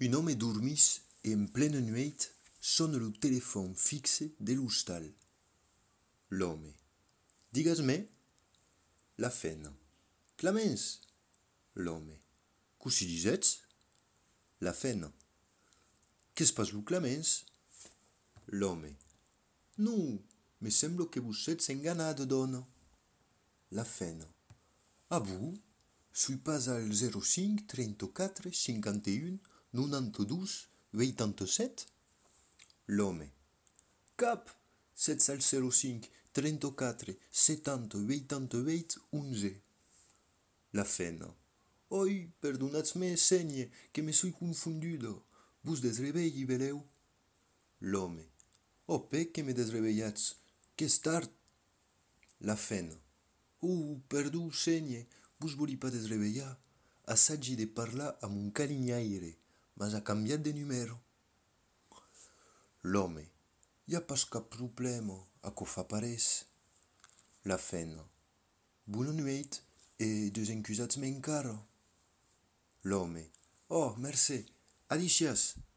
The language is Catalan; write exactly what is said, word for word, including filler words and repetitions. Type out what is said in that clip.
Un homme dormís et en pleine nuit sonne le téléphone fixe de l'hostal. L'homme. Digues-me. La feina. Clemens. L'homme. Que si disets? La feina. Qu'es pas lo Clemens? L'homme. Non, me sembla que vous êtes enganat, dona. La feina. Ah vous? Suis pas al zero cinc trenta-quatre cinquanta et un noranta-dos vuitanta-set? L'homme. Cap, c'est al zero cinc trenta-quatre setanta vuitanta-vuit onze. La feina. Oi, perdonatz-me, senye, que me suis confonduda. Vos desreveilli, veleu? L'homme. Oh, pe que me desreveillatz, qu'és tard. La feina. Oh, perdó, senye, vos voli pas desreveillar. Assagi de parlar a mon carinyaire, mas ha canviat de numero. L'homme. Hi ha pas cap problema, a co fa parès. La feina. Bona nuit, e desencusatz-me encara. L'homme. Oh, mercè, adicias.